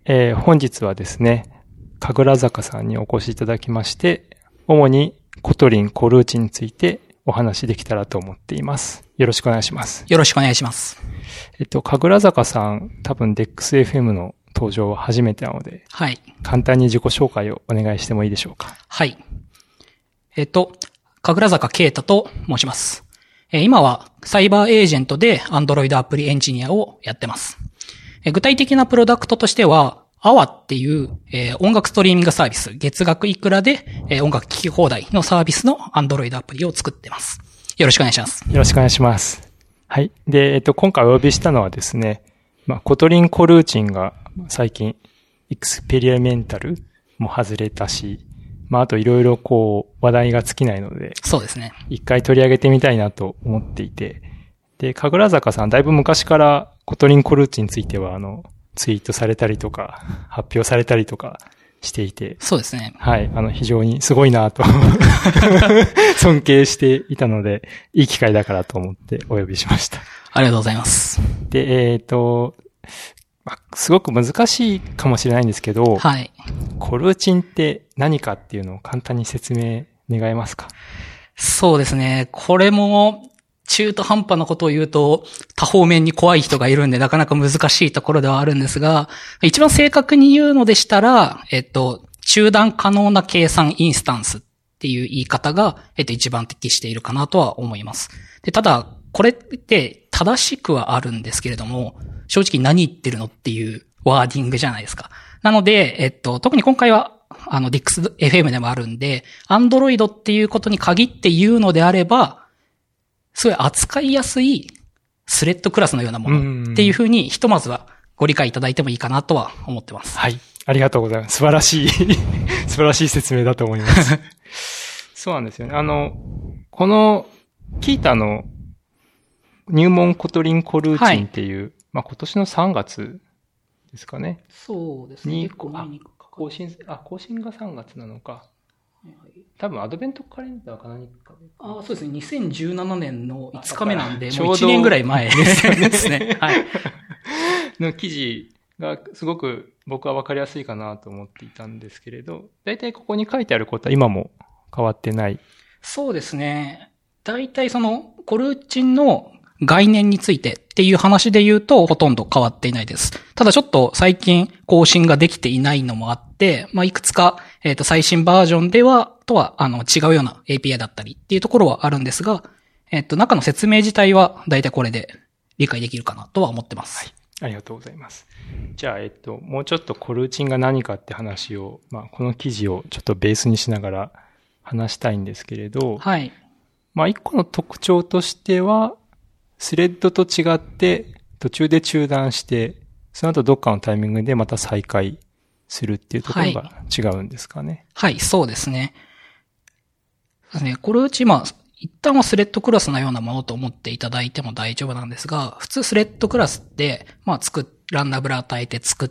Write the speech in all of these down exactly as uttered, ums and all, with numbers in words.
えー、本日はですね、神楽坂さんにお越しいただきまして、主にコトリン、コルーチンについてお話できたらと思っています。よろしくお願いします。 よろしくお願いします。 えっと、神楽坂さん、多分 デックスエフエム の登場は初めてなので、 はい。 簡単に自己紹介をお願いしてもいいでしょうか。 はい。えっと、神楽坂啓太と申します。えー、今はサイバーエージェントで Android アプリエンジニアをやってます。えー、具体的なプロダクトとしては、アワ っていう、えー、音楽ストリーミングサービス、月額いくらで、えー、音楽聴き放題のサービスの Android アプリを作ってます。よろしくお願いします。 よろしくお願いします。はい。で、えっと、今回お呼びしたのはですね、まあ、コトリン・コルーチンが最近、エクスペリメンタルも外れたし、まあ、あといろいろこう、話題が尽きないので、 そうですね。 一回取り上げてみたいなと思っていて、で、神楽坂さん、だいぶ昔からコトリン・コルーチンについては、あの、ツイートされたりとか、発表されたりとかしていて、 そうですね。 はい、あの、非常にすごいなと、尊敬していたので、いい機会だからと思ってお呼びしました。 ありがとうございます。 で、えっと、すごく難しいかもしれないんですけど、 はい。 コルーチンって何かっていうのを簡単に説明願えますか？ そうですね。これも中途半端なことを言うと多方面に怖い人がいるんでなかなか難しいところではあるんですが、一番正確に言うのでしたら、えっと、中断可能な計算インスタンスっていう言い方が、えっと、一番適しているかなとは思います。で、ただ、これって正しくはあるんですけれども、正直何言ってるのっていうワーディングじゃないですか。なので、えっと、特に今回は、あの、ディックスエフエム でもあるんで、Android っていうことに限って言うのであれば、すごい扱いやすいスレッドクラスのようなものっていうふうに、ひとまずはご理解いただいてもいいかなとは思ってます。 はい。ありがとうございます。素晴らしい、素晴らしい説明だと思います。そうなんですよね。あの、この、キータの入門コトリン・コルーチンっていう、はい、まあ今年のさんがつですかね。 そうですね。 に、あ、更新、あ、更新がさんがつなのか。多分アドベントカレンダーか何か。 ああ、そうですね。にせんじゅうななねんのいつかめなんで、もういちねんぐらい前ですね。はい。 の記事がすごく僕は分かりやすいかなと思っていたんですけれど、だいたいここに書いてあることは今も変わってない。 そうですね。だいたいそのコルーチンの概念についてっていう話で言うとほとんど変わっていないです。ただちょっと最近更新ができていないのもあって、まあ、いくつか、えっと、最新バージョンでは、とは、あの、違うような エーピーアイ だったりっていうところはあるんですが、えっと、中の説明自体はだいたいこれで理解できるかなとは思ってます。 はい。ありがとうございます。じゃあ、えっと、もうちょっとコルーチンが何かって話を、まあ、この記事をちょっとベースにしながら話したいんですけれど、 はい。 まあ、一個の特徴としては、スレッドと違って途中で中断して、その後どっかのタイミングでまた再開するっていうところが違うんですかね。 はい、はい、そうですね。ですね。これうち、まあ、一旦はスレッドクラスのようなものと思っていただいても大丈夫なんですが、普通スレッドクラスって、まあ、作っ、ランダブル与えて作って、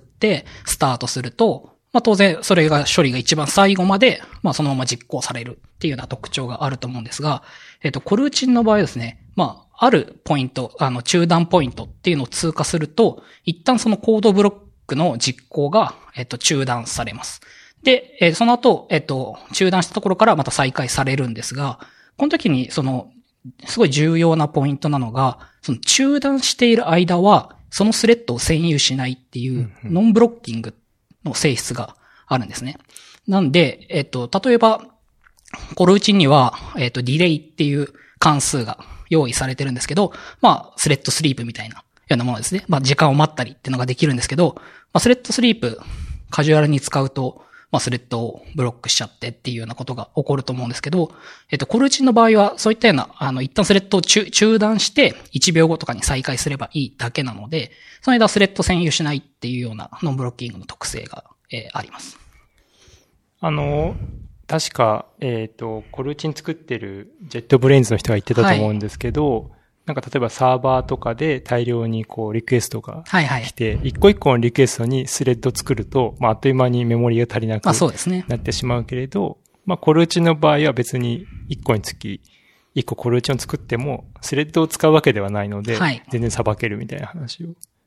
スタートすると、まあ当然それが処理が一番最後まで、まあそのまま実行されるっていうような特徴があると思うんですが、えっと、コルーチンの場合ですね、まあ、あるポイント、あの、中断ポイントっていうのを通過すると、一旦そのコードブロックの実行が、えっと、中断されます。で、えー、その後、えっと、中断したところからまた再開されるんですが、この時に、その、すごい重要なポイントなのが、その中断している間は、そのスレッドを占有しないっていう、ノンブロッキングの性質があるんですね。なんで、えっと、例えば、コルーチンには、えっと、ディレイっていう関数が用意されてるんですけど、まあ、スレッドスリープみたいなようなものですね。まあ、時間を待ったりっていうのができるんですけど、まあ、スレッドスリープ、カジュアルに使うと、まあ、スレッドをブロックしちゃってっていうようなことが起こると思うんですけど、えっと、コルーチンの場合は、そういったような、あの、一旦スレッドを中、中断して、いちびょうごとかに再開すればいいだけなので、その間はスレッド占有しないっていうようなノンブロッキングの特性が、えー、あります。 あの、確か、えっと、コルーチン作ってるジェットブレインズの人が言ってたと思うんですけど、はい、なんか例えばサーバーとかで大量にこうリクエストが来て、はいはい、一個一個のリクエストにスレッド作ると、まああっという間にメモリが足りなくなってしまうけれど、まあそうですね、まあコルーチンの場合は別に一個につき一個コルーチンを作ってもスレッドを使うわけではないので、はい、全然さばけるみたいな話を。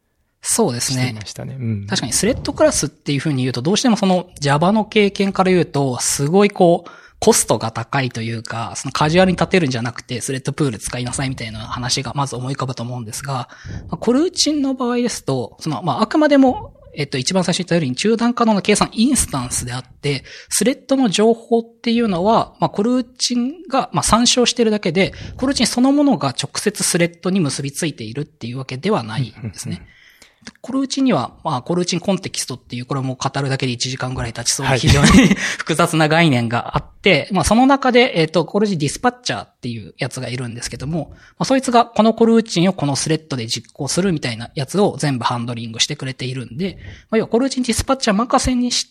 そうですね。 してましたね。うん、 確かにスレッドクラスっていう風に言うと、どうしてもその Java の経験から言うと、すごいこう、コストが高いというか、そのカジュアルに立てるんじゃなくて、スレッドプール使いなさいみたいな話がまず思い浮かぶと思うんですが、コルーチンの場合ですと、その、まあ、あくまでも、えっと、一番最初に言ったように中断可能な計算インスタンスであって、スレッドの情報っていうのは、まあ、コルーチンが、まあ、参照してるだけで、コルーチンそのものが直接スレッドに結びついているっていうわけではないんですね。コルーチンには、まあ、コルーチンコンテキストっていう、これも語るだけでいちじかんぐらい経ちそうな非常に、はい、複雑な概念があって、まあ、その中で、えっと、コルーチンディスパッチャーっていうやつがいるんですけども、まあ、そいつがこのコルーチンをこのスレッドで実行するみたいなやつを全部ハンドリングしてくれているんで、まあ、要はコルーチンディスパッチャー任せにして、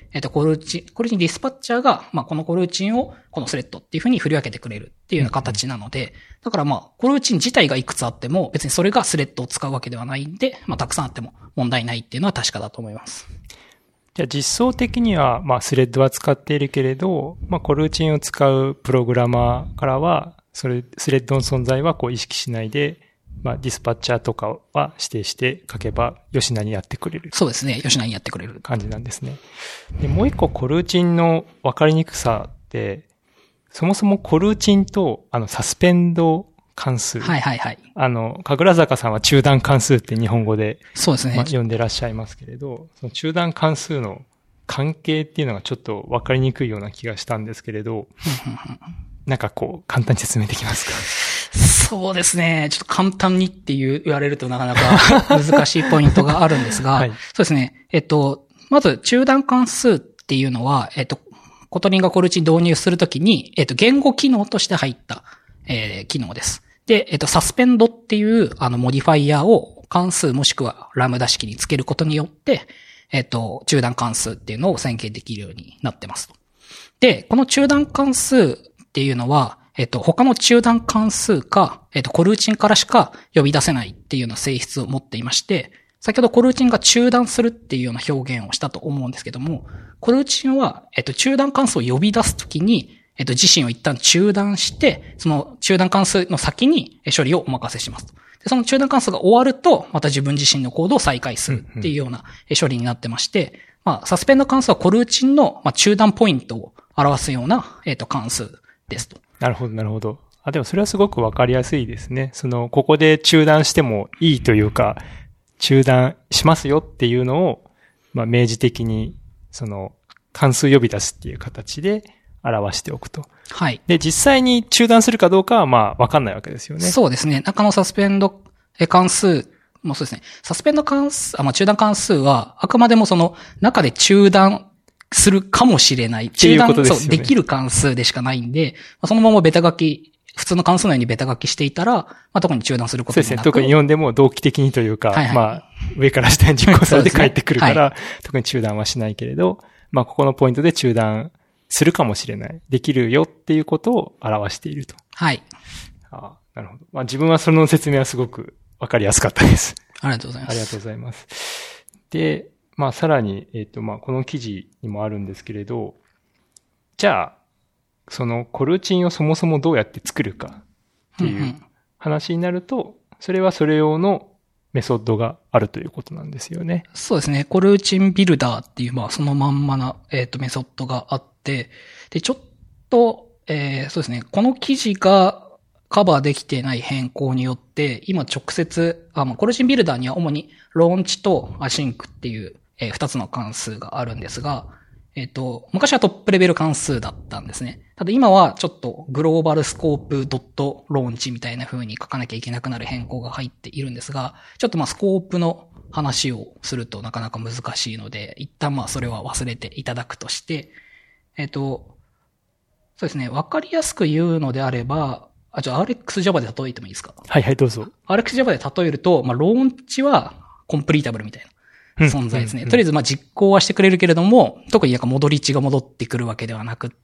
えっと、コルーチン、コルーチンディスパッチャーが、まあ、このコルーチンをこのスレッドっていう風に振り分けてくれるっていうような形なので、だからまあ、コルーチン自体がいくつあっても、別にそれがスレッドを使うわけではないんで、まあ、たくさんあっても問題ないっていうのは確かだと思います。 じゃあ実装的には、まあ、スレッドは使っているけれど、まあ、コルーチンを使うプログラマーからは、それ、スレッドの存在はこう意識しないで、まあ、ディスパッチャーとかは指定して書けば、吉名にやってくれる。 そうですね。吉名にやってくれる。 感じなんですね。で、もう一個コルーチンの分かりにくさって、そもそもコルーチンと、あの、サスペンド関数。 はいはいはい。 あの、神楽坂さんは中断関数って日本語で、 そうですね。 まあ、呼んでらっしゃいますけれど、その中断関数の関係っていうのがちょっと分かりにくいような気がしたんですけれど、なんかこう、簡単に説明できますか？ そうですね。ちょっと簡単にっていう言われるとなかなか難しいポイントがあるんですが、はい、そうですね。えっと、まず中断関数っていうのは、えっと、コトリンがコルーチン導入するときに、えっと、言語機能として入った、えー、機能です。で、えっと、サスペンドっていう、あの、モディファイヤーを関数もしくはラムダ式につけることによって、えっと、中断関数っていうのを宣言できるようになってますと。で、この中断関数っていうのは、えっと、他の中断関数か、えっと、コルーチンからしか呼び出せないっていうような性質を持っていまして、先ほどコルーチンが中断するっていうような表現をしたと思うんですけども、コルーチンは、えっと、中断関数を呼び出すときに、えっと、自身を一旦中断して、その中断関数の先に処理をお任せしますと。で、その中断関数が終わると、また自分自身のコードを再開するっていうような処理になってまして、まあ、サスペンド関数はコルーチンの中断ポイントを表すような、えっと、関数ですと。 なるほど、なるほど。あ、でもそれはすごくわかりやすいですね。その、ここで中断してもいいというか、中断しますよっていうのを、まあ、明示的に、その、関数呼び出すっていう形で表しておくと。 はい。 で、実際に中断するかどうかは、まあ、わかんないわけですよね。 そうですね。中のサスペンド関数もそうですね。サスペンド関数、あ、まあ、中断関数は、あくまでもその、中で中断するかもしれない。 っていうことですよね。 そう、できる関数でしかないんで、そのままベタ書き、普通の関数のようにベタ書きしていたら、まあ、特に中断することもなく。 そうですね。特に読んでも同期的にというか、はいはい、まあ、上から下に実行されて帰ってくるから、ねはい、特に中断はしないけれど、まあ、ここのポイントで中断するかもしれない。できるよっていうことを表していると。 はい。 ああ、なるほど。まあ、自分はその説明はすごくわかりやすかったです。 ありがとうございます。 ありがとうございます。で、まあ、さらに、えっと、まあ、この記事にもあるんですけれど、じゃあ、そのコルーチンをそもそもどうやって作るかっていう話になると、それはそれ用のメソッドがあるということなんですよね。 そうですね。コルーチンビルダーっていう、まあ、そのまんまな、えっと、メソッドがあって、で、ちょっと、えー、そうですね。この記事がカバーできてない変更によって、今直接、あ、まあ、コルーチンビルダーには主にローンチとアシンクっていう、えー、二つの関数があるんですが、えっと、昔はトップレベル関数だったんですね。ただ今はちょっとグローバルスコープドットローンチみたいな風に書かなきゃいけなくなる変更が入っているんですが、ちょっとまあスコープの話をするとなかなか難しいので、一旦まあそれは忘れていただくとして、えっと、そうですね、わかりやすく言うのであれば、あ、じゃあ アールエックスジャパ で例えてもいいですか？ はいはい、どうぞ。 アールエックスジャパ で例えると、まあローンチはコンプリータブルみたいな。存在ですね。とりあえず、ま、実行はしてくれるけれども、特になんか戻り値が戻ってくるわけではなくって、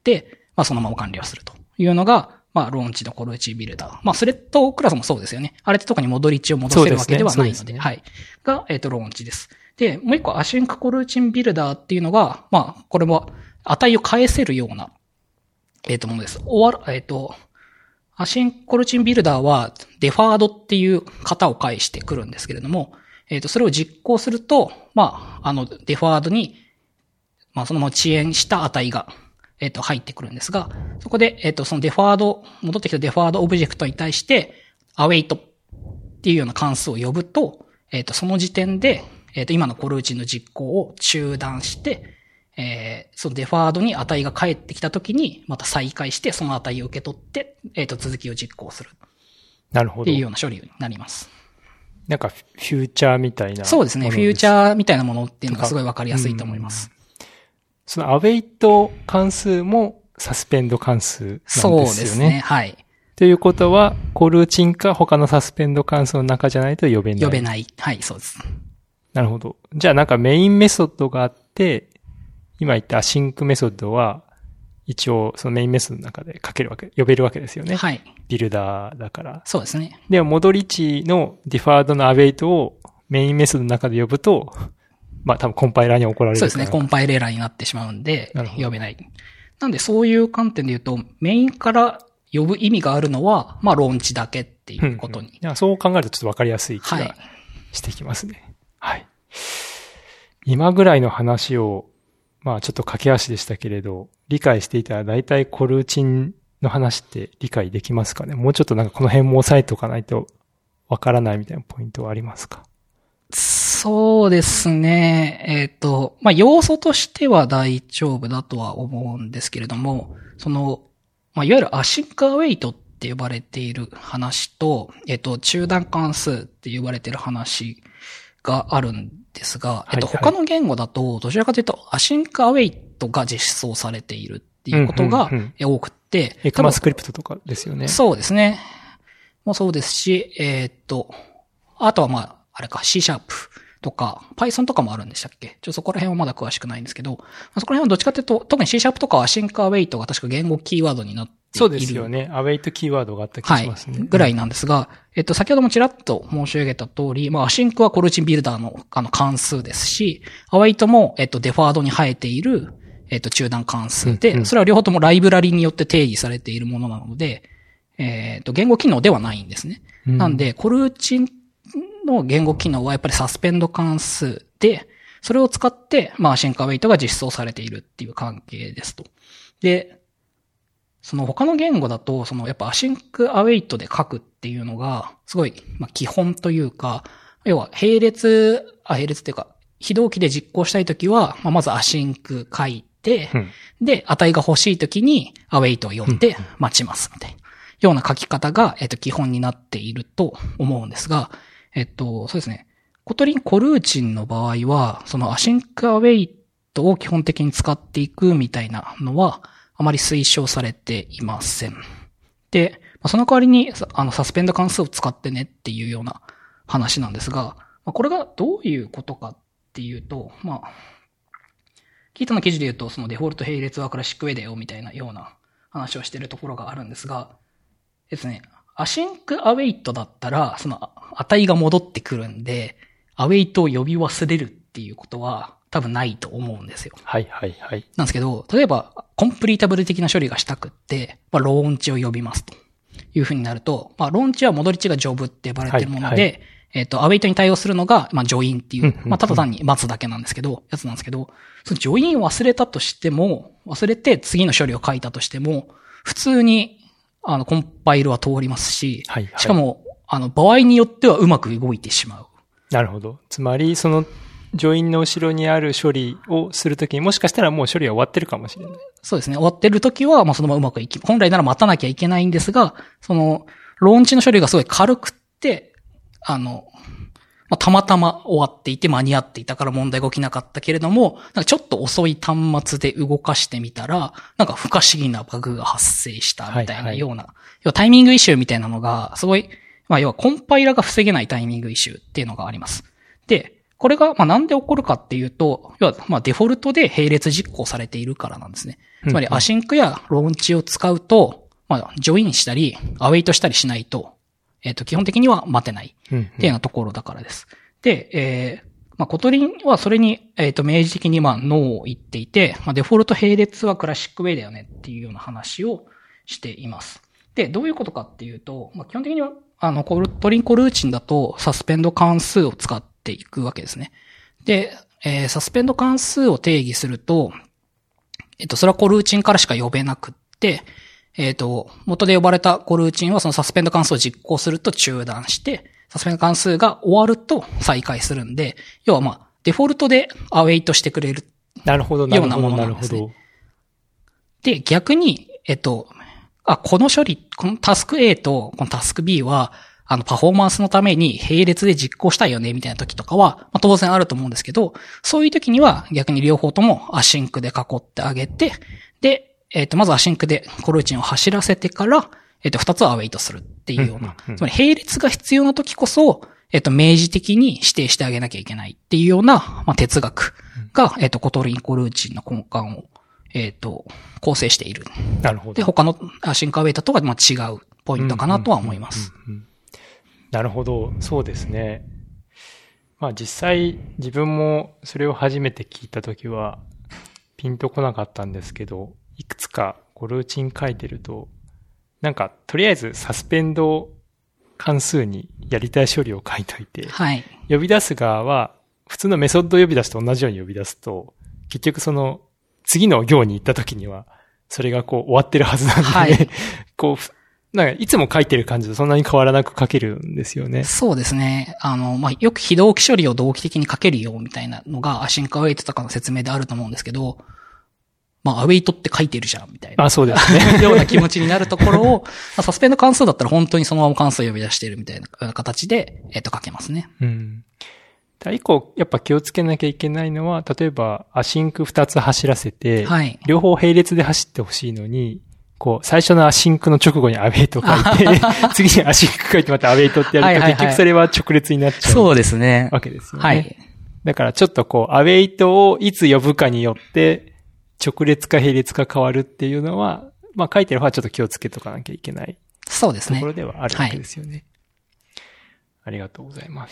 まあ、そのまま完了するというのが、まあ、ローンチのコルーチンビルダー。まあ、スレッドクラスもそうですよね。あれって特に戻り値を戻せるわけではないので、でね、はい。が、えっと、ローンチです。で、もう一個、アシンクコルーチンビルダーっていうのが、まあ、これも値を返せるような、えっと、ものです。終わる、えっと、アシンクコルーチンビルダーは、デファードっていう型を返してくるんですけれども、 えっと、それを実行すると、まあ、あの、デファードに、まあ、そのまま遅延した値が、えっと、入ってくるんですが、そこで、えっと、そのデファード、戻ってきたデファードオブジェクトに対して、await っていうような関数を呼ぶと、えっと、その時点で、えっと、今のコルーチンの実行を中断して、えー、そのデファードに値が返ってきたときに、また再開して、その値を受け取って、えっと、続きを実行する。 なるほど。 っていうような処理になります。 なんか、フューチャーみたいな。 そうですね。フューチャーみたいなものっていうのがすごいわかりやすいと思います。 その await 関数もサスペンド関数なんですよね。そうですね。 はい。 ということは、コルーチンか他のサスペンド関数の中じゃないと呼べない。 呼べない。はい、そうです。 なるほど。じゃあなんかメインメソッドがあって、今言ったアシンクメソッドは、一応そのメインメソッドの中で書けるわけ、呼べるわけですよね。 はい。 ビルダーだから。 そうですね。 でも戻り値のディファードのアウェイトをメインメソッドの中で呼ぶと、まあ多分コンパイラーに怒られるから。 そうですね。コンパイレーラーになってしまうんで、呼べない。なんでそういう観点で言うと、メインから呼ぶ意味があるのは、まあローンチだけっていうことに。うんうん、いやそう考えるとちょっとわかりやすい気がしてきますね。はい。はい、今ぐらいの話を、まあちょっと駆け足でしたけれど、理解していたら大体コルーチンの話って理解できますかね。もうちょっとなんかこの辺も押さえておかないとわからないみたいなポイントはありますか？ そうですね。えっと、まあ要素としては大丈夫だとは思うんですけれども、その、まあいわゆるアシンクアウェイトって呼ばれている話と、えっと、中断関数って呼ばれている話があるんですが、えっと、他の言語だと、どちらかというと、アシンクアウェイトが実装されているっていうことが多くて。 エクマスクリプトとかですよね。 そうですね。もそうですし、えー、っと、あとはまあ、あれか、C シャープとか、Python とかもあるんでしたっけ？ちょっとそこら辺はまだ詳しくないんですけど、そこら辺はどっちかというと、特に C シャープとかはアシンクアウェイトが確か言語キーワードになっている。 そうですよね。アウェイトキーワードがあった気がしますね。 はい。ぐらいなんですが、えっと、先ほどもちらっと申し上げた通り、まあ、アシンクはコルーチンビルダーの、あの、関数ですし、アウェイトも、えっと、デファードに生えている、えっと、中断関数で、うんうん、それは両方ともライブラリによって定義されているものなので、えっと、言語機能ではないんですね。うん、なんで、コルーチンの言語機能はやっぱりサスペンド関数で、それを使って、まあ、アシンクアウェイトが実装されているっていう関係ですと。で、その他の言語だと、そのやっぱアシンクアウェイトで書くっていうのが、すごい、まあ基本というか、要は並列、あ、並列っていうか、非同期で実行したいときは、まあ、まずアシンク書いて、うん、で、値が欲しいときにアウェイトを呼んで待ちますみたいな、ような書き方が、えっと、基本になっていると思うんですが、えっと、そうですね。コトリンコルーチンの場合は、そのアシンクアウェイトを基本的に使っていくみたいなのは、あまり推奨されていません。で、その代わりに、あの、サスペンド関数を使ってねっていうような話なんですが、これがどういうことかっていうと、まあ、キートの記事で言うと、そのデフォルト並列はクラシックウェイだよみたいなような話をしているところがあるんですが、ですね、アシンクアウェイトだったら、その値が戻ってくるんで、アウェイトを呼び忘れるっていうことは、多分ないと思うんですよ。 はいはいはい。 なんですけど、例えば、コンプリータブル的な処理がしたくって、まあ、ローンチを呼びますというふうになると、まあ、ローンチは戻り値がジョブって呼ばれているもので、はいはい、えっと、アウェイトに対応するのが、まあ、ジョインっていう、まあ、ただ単に待つだけなんですけど、やつなんですけど、そのジョインを忘れたとしても、忘れて次の処理を書いたとしても、普通に、あの、コンパイルは通りますし、はいはい、しかも、あの、場合によってはうまく動いてしまう。 なるほど。つまり、その、ジョインの後ろにある処理をするときにもしかしたらもう処理は終わってるかもしれない。 そうですね。終わってるときは、まあそのままうまくいき、本来なら待たなきゃいけないんですが、その、ローンチの処理がすごい軽くって、あの、まあ、たまたま終わっていて間に合っていたから問題が起きなかったけれども、なんかちょっと遅い端末で動かしてみたら、なんか不可思議なバグが発生したみたいなような、はいはい、要はタイミングイシューみたいなのが、すごい、まあ要はコンパイラが防げないタイミングイシューっていうのがあります。で、これが、まあ、なんで起こるかっていうと、要は、まあ、デフォルトで並列実行されているからなんですね。つまり、アシンクやローンチを使うと、まあ、ジョインしたり、アウェイトしたりしないと、えっと、基本的には待てない。っていうようなところだからです。で、えー、まあ、コトリンはそれに、えっと、明示的に、まあ、ノーを言っていて、まあ、デフォルト並列はクラシックウェイだよねっていうような話をしています。で、どういうことかっていうと、まあ、基本的には、あの、コトリンコルーチンだと、サスペンド関数を使って、 っていくわけですね。で、えー、サスペンド関数を定義すると、えっと、それはコルーチンからしか呼べなくって、えっと、元で呼ばれたコルーチンはそのサスペンド関数を実行すると中断して、サスペンド関数が終わると再開するんで、要はまあ、デフォルトでアウェイトしてくれる。 なるほど、なるほど。 ようなものなんですね。で、逆に、えっと、あ、この処理、このタスク A とこのタスク B は、あの、パフォーマンスのために並列で実行したいよね、みたいな時とかは、まあ、当然あると思うんですけど、そういう時には逆に両方ともアシンクで囲ってあげて、で、えっと、まずアシンクでコルーチンを走らせてから、えっと、二つをアウェイトするっていうような、つまり並列が必要な時こそ、えっと、明示的に指定してあげなきゃいけないっていうような、まあ、哲学が、えっと、コトリンコルーチンの根幹を、えっと、構成している。 なるほど。 で、他のアシンクアウェイトとは、まあ、違うポイントかなとは思います。 なるほど。そうですね。まあ、実際、自分もそれを初めて聞いたときは、ピンとこなかったんですけど、いくつかコルーチン書いてると、なんか、とりあえずサスペンド関数にやりたい処理を書いといて、 はい。 呼び出す側は、普通のメソッド呼び出しと同じように呼び出すと、結局その、次の行に行った時には、それがこう終わってるはずなんで、はい、こう、なんかいつも書いてる感じとそんなに変わらなく書けるんですよね。 そうですね。あの、まあ、よく非同期処理を同期的に書けるよみたいなのがアシンクアウェイトとかの説明であると思うんですけど、まあ、アウェイトって書いてるじゃんみたいな。 あ、そうですね。 ような気持ちになるところを、まあ、サスペンド関数だったら本当にそのまま関数を呼び出しているみたいな形で、えっと、書けますね。 うん。一個、やっぱ気をつけなきゃいけないのは、例えば、アシンク二つ走らせて、はい、両方並列で走ってほしいのに、こう、最初のアシンクの直後にアウェイト書いて、次にアシンク書いてまたアウェイトってやると、はいはいはい、結局それは直列になっちゃう。 そうですね。 わけですよね。はい。だからちょっとこう、アウェイトをいつ呼ぶかによって、直列か並列か変わるっていうのは、まあ書いてる方はちょっと気をつけとかなきゃいけない。 そうですね。 ところではあるわけですよね。はい、ありがとうございます。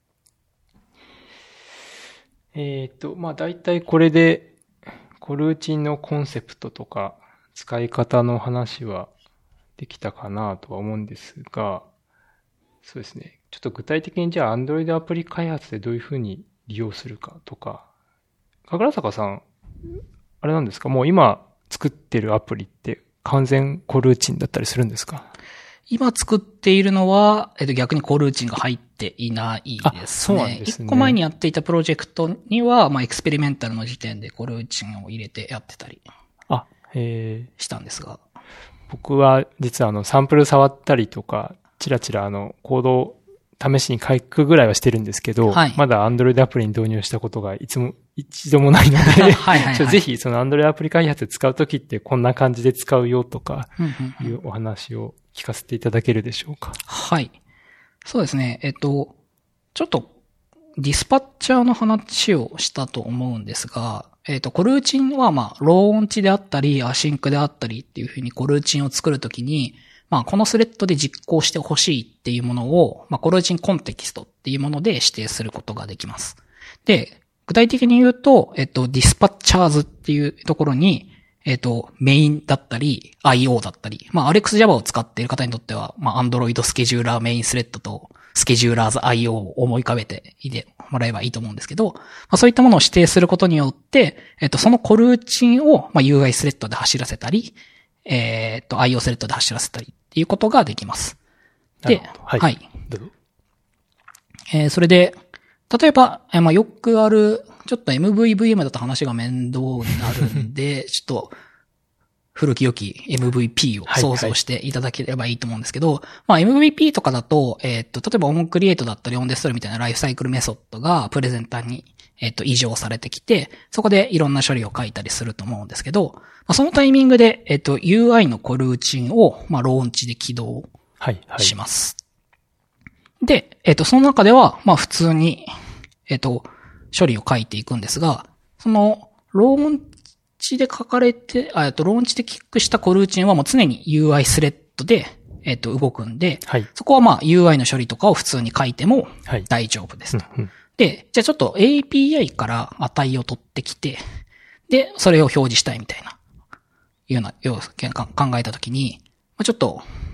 えっと、まあ大体これで、コルーチンのコンセプトとか、使い方の話はできたかなとは思うんですが、そうですね。ちょっと具体的にじゃあ Android アプリ開発でどういうふうに利用するかとか、神楽坂さん、あれなんですか？もう今作ってるアプリって完全コルーチンだったりするんですか？ 今作っているのは、えっと逆にコルーチンが入っていないですね。 そうなんですね。 一個前にやっていたプロジェクトには、まあエクスペリメンタルの時点でコルーチンを入れてやってたり。 あ、へー。 したんですが。 僕は実はあのサンプル触ったりとか、ちらちらあのコードを試しに書くぐらいはしてるんですけど、はい、まだ Android アプリに導入したことがいつも、一度もないので、はいはいはい、ぜひその Android アプリ開発で使うときってこんな感じで使うよとかいうお話を聞かせていただけるでしょうか。 はい。そうですね。えっと、ちょっとディスパッチャーの話をしたと思うんですが、えっと、コルーチンはまあ、ローンチであったり、アシンクであったりっていうふうにコルーチンを作るときに、まあ、このスレッドで実行してほしいっていうものを、まあ、コルーチンコンテキストっていうもので指定することができます。で、具体的に言うと、えっと、ディスパッチャーズっていうところに、えっと、メインだったり、アイオー だったり、まあ、RxJava を使っている方にとっては、まあ、Android スケジューラーメインスレッドと、スケジューラーズ アイオー を思い浮かべていてもらえばいいと思うんですけど、まあ、そういったものを指定することによって、えっと、そのコルーチンを、まあ、ユーアイ スレッドで走らせたり、えっと、アイオー スレッドで走らせたりっていうことができます。で、 はい。はい。どうぞ。 えー、それで、例えば、えー、まあ、よくある、ちょっと エムブイブイエム だと話が面倒になるんで、ちょっと、古き良き エムブイピー を想像していただければいいと思うんですけど、はいはい、まあ エムブイピー とかだと、えっと、例えばオンクリエイトだったりオンデストロイみたいなライフサイクルメソッドがプレゼンターに、えっと、移譲されてきて、そこでいろんな処理を書いたりすると思うんですけど、まあ、そのタイミングで、えっと、ユーアイ のコルーチンを、まあ、ローンチで起動します。はいはい、で、えっと、その中では、まあ、普通に、えっと、処理を書いていくんですが、その、ローンチで書かれて、えっと、ローンチでキックしたコルーチンはもう常に ユーアイ スレッドで、えっと、動くんで、はい、そこはまあ ユーアイ の処理とかを普通に書いても大丈夫ですと。はいうんうん、で、じゃあちょっと エーピーアイ から値を取ってきて、で、それを表示したいみたいな、いうような、要は考えたときに、ちょっと、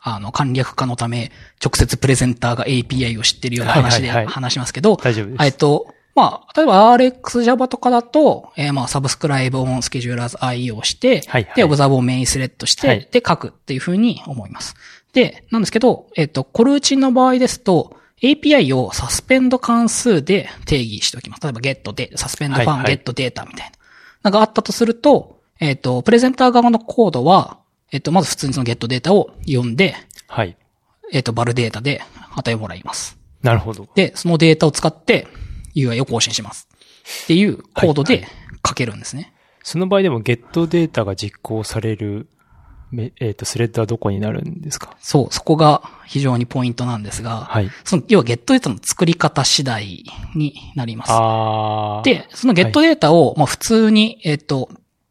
あの、簡略化のため、直接プレゼンターが エーピーアイ を知ってるような話で話しますけど、 大丈夫です。 えっと、まあ、例えば アールエックスジャバ とかだと、えー、まあ、サブスクライブオンスケジューラーズ アイ をして、はいはい、で、オブザーブをメインスレッドして、はい、で、書くっていうふうに思います。で、なんですけど、えっと、コルーチンの場合ですと、エーピーアイ をサスペンド関数で定義しておきます。例えば get で、サスペンドファン、はいはい、get データみたいな。なんかあったとすると、えっと、プレゼンター側のコードは、えっと、まず普通にその get データを読んで、 はい。 えっと、バルデータで値をもらいます。 なるほど。 で、そのデータを使って ユーアイ を更新します。っていうコードで書けるんですね。はいはい、 その場合でも get データが実行される、えっと、スレッドはどこになるんですか？ そう、そこが非常にポイントなんですが、はい。その、要は get データの作り方次第になります。 あで、その get データを、まあ普通に、えっと、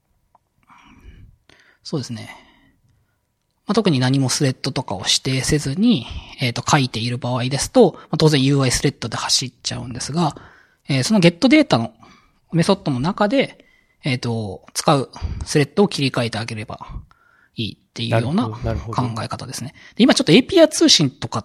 そうですね。まあ、特に何もスレッドとかを指定せずに、えっと、書いている場合ですと、まあ、当然 ユーアイ スレッドで走っちゃうんですが、えー、その get データのメソッドの中で、えっと、使うスレッドを切り替えてあげればいいっていうような考え方ですね。で、今ちょっと エーピーアイ 通信とかって、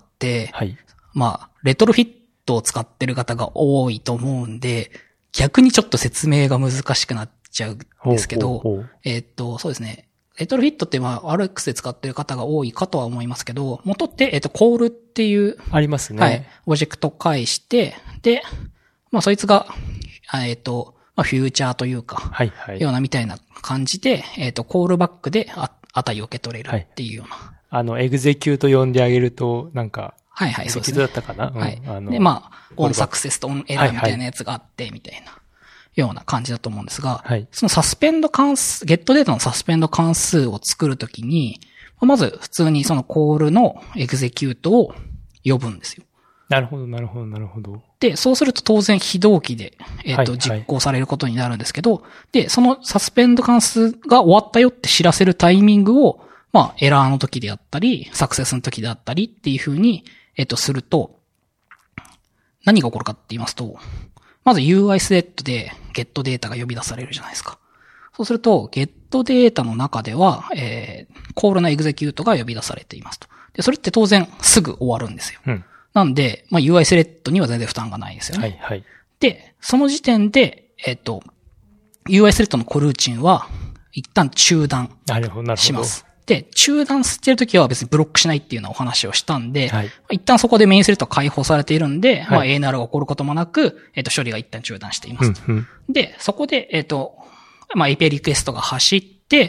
はい、まあ、レトロフィットを使ってる方が多いと思うんで、逆にちょっと説明が難しくなっちゃうんですけど、ほうほうほうえっと、そうですね。レトロフィットってまあ アールエックス で使ってる方が多いかとは思いますけど、元ってえっとコールっていう。 ありますね。 はい。オブジェクト返して、で、まあそいつが、えっと、まあフューチャーというか、はいはい。ようなみたいな感じで、えっとコールバックで値を受け取れるっていうような。はい、 あの、エグゼキュート呼んであげると、なんか、 はいはい、そうですね。エグゼキュートだったかな、 はい。うん、で、まあ、オンサクセスとオンエラーみたいなやつがあって、みたいな。はいはいような感じだと思うんですが、はい、そのサスペンド関数、ゲットデータのサスペンド関数を作るときに、まず普通にそのコールのエグゼキュートを呼ぶんですよ。 なるほど、なるほど、なるほど。 で、そうすると当然非同期で、えっと、はいはい、実行されることになるんですけど、で、そのサスペンド関数が終わったよって知らせるタイミングを、まあ、エラーの時であったり、サクセスの時であったりっていう風に、えっと、すると、何が起こるかって言いますと、まず ユーアイ スレッドで get データが呼び出されるじゃないですか。そうすると、get データの中では、えー、コールのエグゼキュートが呼び出されていますと。で、それって当然すぐ終わるんですよ。うん、なんで、まあ ユーアイ スレッドには全然負担がないですよね。はいはい。で、その時点で、えっと、ユーアイ スレッドのコルーチンは一旦中断します。なるほど、なるほど。で、中断してるときは別にブロックしないっていうようなお話をしたんで、はい、一旦そこでメインスレッドが解放されているんで、はい、まあ エーエヌアール が起こることもなく、えっと、処理が一旦中断していますと。うんうん、で、そこで、えっと、まあ エーピーアイ リクエストが走って、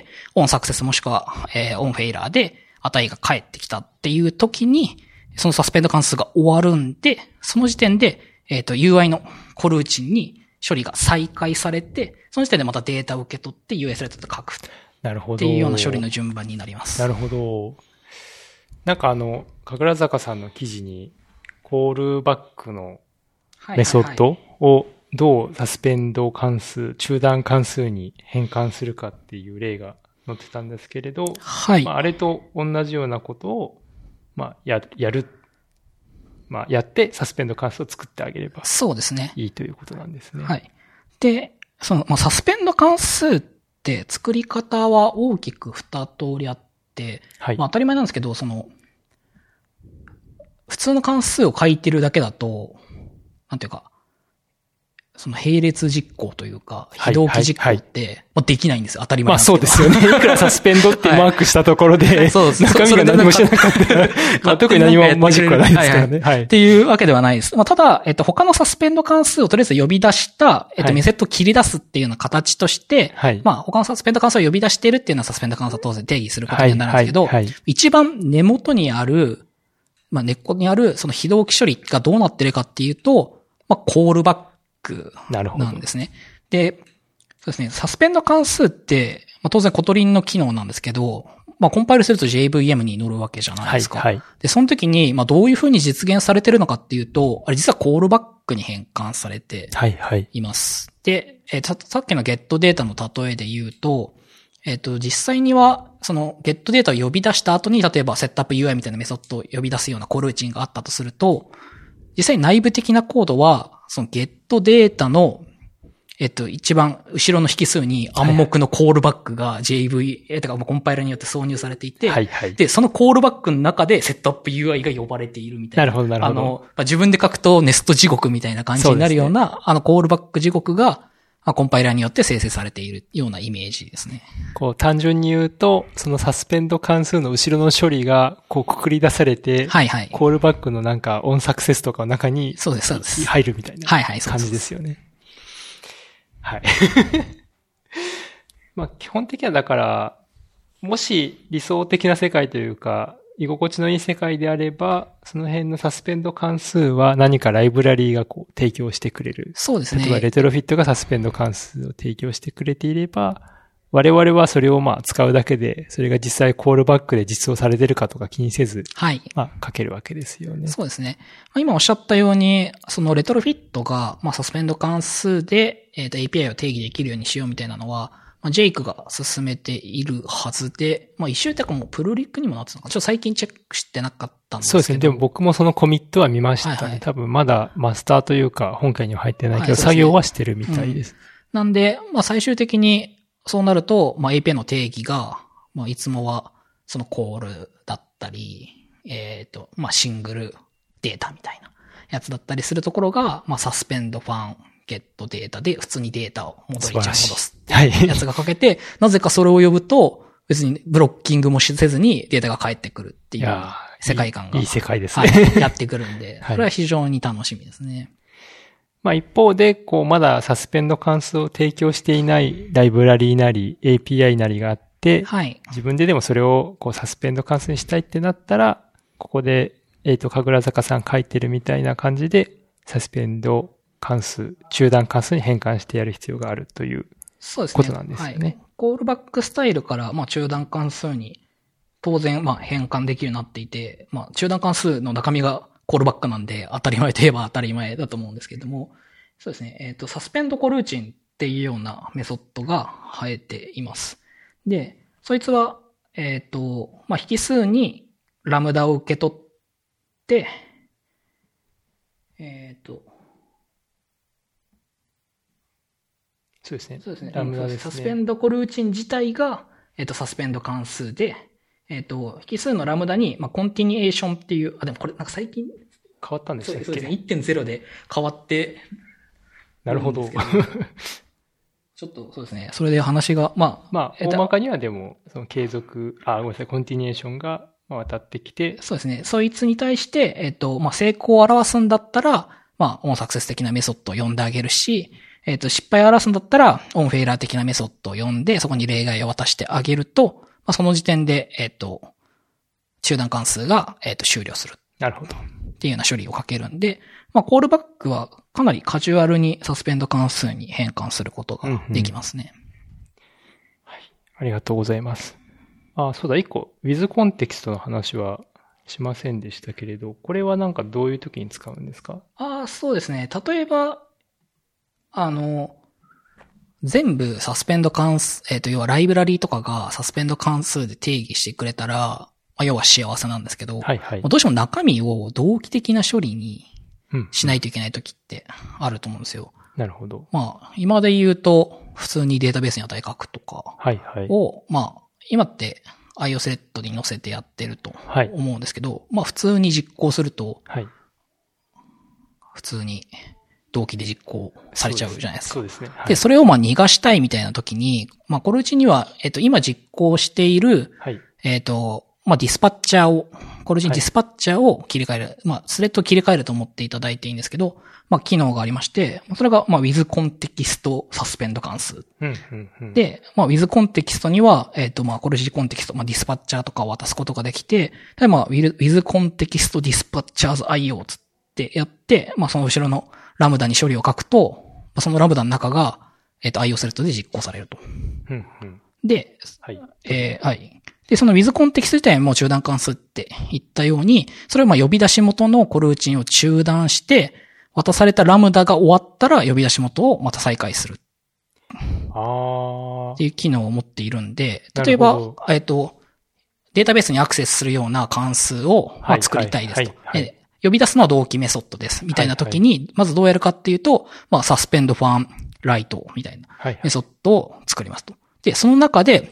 オンサクセスもしくは、えー、オンフェイラーで値が返ってきたっていうときに、そのサスペンド関数が終わるんで、その時点で、えっと、ユーアイ のコルーチンに処理が再開されて、その時点でまたデータを受け取って ユーアイ スレッドで書く。 なるほど。 っていうような処理の順番になります。 なるほど。なんかあの、神楽坂さんの記事に、コールバックのメソッドをどうサスペンド関数、中断関数に変換するかっていう例が載ってたんですけれど、はい。まあ、あれと同じようなことを、まあ、や、やる。まあ、やってサスペンド関数を作ってあげれば。 そうですね。 いいということなんですね。 はい。で、その、まあ、サスペンド関数って、で、作り方は大きく二通りあって、はい、まあ当たり前なんですけど、その、普通の関数を書いてるだけだと、なんていうか、その並列実行というか、非同期実行って、まあ、できないんですよ。当たり前なんですけど。 まあそうですよね。いくらサスペンドってマークしたところで、はい、そうです。中身が何もしてなかったら、まあ特に何もマジックはないですからね。 はい。っていうわけではないです。まあただ、えっと、他のサスペンド関数をとりあえず呼び出した、えっと、メセットを切り出すっていうような形として、はい、まあ他のサスペンド関数を呼び出しているっていうのはサスペンド関数を当然定義することになるんですけど、はいはいはい、一番根元にある、まあ根っこにある、その非同期処理がどうなってるかっていうと、まあコールバック、なんですね。で、そうですね、サスペンド関数って、まあ、当然コトリンの機能なんですけど、まあコンパイルすると ジェイブイエム に乗るわけじゃないですか。はいはい、で、その時に、まあどういう風に実現されてるのかっていうと、あれ実はコールバックに変換されています。はいはい、で、えー、さっきのゲットデータの例えで言うと、えっと、実際には、そのゲットデータを呼び出した後に、例えばセットアップ ユーアイ みたいなメソッドを呼び出すようなコルーチンがあったとすると、実際内部的なコードは、そのゲットデータの、 えっと、一番後ろの引数に暗黙のコールバックが ジェイブイ、え、とかコンパイラーによって挿入されていて、 はいはい。 で、そのコールバックの中でセットアップ ユーアイ が呼ばれているみたいな。 なるほどなるほど。 あの、まあ、自分で書くとネスト地獄みたいな感じになるような、うね、あのコールバック地獄が、まあ、コンパイラーによって生成されているようなイメージですね。 こう単純に言うと、そのサスペンド関数の後ろの処理がこうくくり出されて、はいはい。コールバックのなんかオンサクセスとかの中に、 そうですそうです。 入るみたいな感じですよね。はいはい。まあ基本的にはだから、もし理想的な世界というか、居心地のいい世界であれば、その辺のサスペンド関数は何かライブラリーがこう提供してくれる。 そうですね。 例えばレトロフィットがサスペンド関数を提供してくれていれば、我々はそれをまあ使うだけで、それが実際コールバックで実装されてるかとか気にせず、はい。まあ書けるわけですよね。 そうですね。今おっしゃったように、そのレトロフィットがまあサスペンド関数で、えっと エーピーアイ を定義できるようにしようみたいなのは、まあ、ジェイクが進めているはずで、まあ一周ってかもうプルリックにもなってたのか、ちょっと最近チェックしてなかったんですけど。 そうですね。でも僕もそのコミットは見ましたね。はいはい、多分まだマスターというか本会には入ってないけど、はい、作業はしてるみたいです。うん、 なんで、まあ最終的にそうなると、まあ エーピーアイ の定義が、まあいつもはそのコールだったり、えっと、まあシングルデータみたいなやつだったりするところが、まあサスペンドファン、ゲットデータで普通にデータを戻りちゃん戻す。はい。やつがかけて、なぜかそれを呼ぶと、別にブロッキングもせずにデータが返ってくるっていう世界観が。 いい、いい世界ですね。 はい。やってくるんで、これは非常に楽しみですね。 まあ一方で、こう、まだサスペンド関数を提供していないライブラリーなり エーピーアイ なりがあって、はい。自分ででもそれをこうサスペンド関数にしたいってなったら、ここで、えっと、神楽坂さん書いてるみたいな感じで、サスペンド関数、中断関数に変換してやる必要があるということなんですよね。そうですね。はい。 コールバックスタイルから、まあ中断関数に当然、まあ変換できるようになっていて、まあ中断関数の中身がコールバックなんで当たり前といえば当たり前だと思うんですけれども、そうですね。えっと、サスペンドコルーチンっていうようなメソッドが生えています。で、そいつは、えっと、まあ引数にラムダを受け取って、えっと、 そうですね。 そうですね。ラムダですね。サスペンドコルーチン自体が、えっと、サスペンド関数で、えっと、引数のラムダに、まあ、コンティニエーションっていう、あ、でもこれ、なんか最近、 変わったんでしたっけ？ そうですね。いってんゼロ で変わって。 なるほど。 ちょっと、そうですね。それで話が、まあ。 まあ、大まかにはでも、その継続、あ、ごめんなさい、コンティニエーションが渡ってきて。 そうですね。そいつに対して、えっと、まあ、成功を表すんだったら、まあ、オンサクセス的なメソッドを呼んであげるし、えっと、失敗を表すんだったら、オンフェイラー的なメソッドを呼んで、そこに例外を渡してあげると、まあ、その時点で、えっと、中断関数が、えっと、終了する。 なるほど。 っていうような処理をかけるんで、まあ、コールバックはかなりカジュアルにサスペンド関数に変換することができますね。うんうん、 はい。ありがとうございます。あ、そうだ、一個、with コンテキストの話はしませんでしたけれど、これはなんかどういう時に使うんですか？ ああ、そうですね。例えば、あの、全部サスペンド関数、えっと、要はライブラリーとかがサスペンド関数で定義してくれたら、まあ、要は幸せなんですけど、はいはい、どうしても中身を同期的な処理にしないといけない時ってあると思うんですよ。 なるほど。 まあ、今で言うと、普通にデータベースに値書くとかを、はいはい、まあ、今って アイオー スレッドに載せてやってると思うんですけど、はい、まあ普通に実行すると、はい、普通に同期で実行されちゃうじゃないですか。そうですね。はい、で、それをまあ逃がしたいみたいな時に、まあこのうちには、えっと、今実行している、はい、えっと、まあディスパッチャーを、このうちにディスパッチャーを切り替える、はい、まあスレッドを切り替えると思っていただいていいんですけど、まあ機能がありまして、それがまあ with コンテキストサスペンド関数。うんうんうん、で、まあ with コンテキストには、えっとまあコルジコンテキスト、まあディスパッチャーとかを渡すことができて、でまあ with コンテキストディスパッチャーズ アイオー つってやって、まあその後ろのラムダに処理を書くと、そのラムダの中が、えっと アイオー スレッドで実行されると。うんうん、で、はい。えー、はい。で、その with コンテキスト自体も中断関数って言ったように、それをまあ呼び出し元のコルーチンを中断して、渡されたラムダが終わったら呼び出し元をまた再開する。ああ。っていう機能を持っているんで、例えば、えっと、データベースにアクセスするような関数をまあ作りたいですと。呼び出すのは同期メソッドです。みたいな時に、まずどうやるかっていうと、まあ、サスペンドファン、 ライトみたいなメソッドを作りますと。で、その中で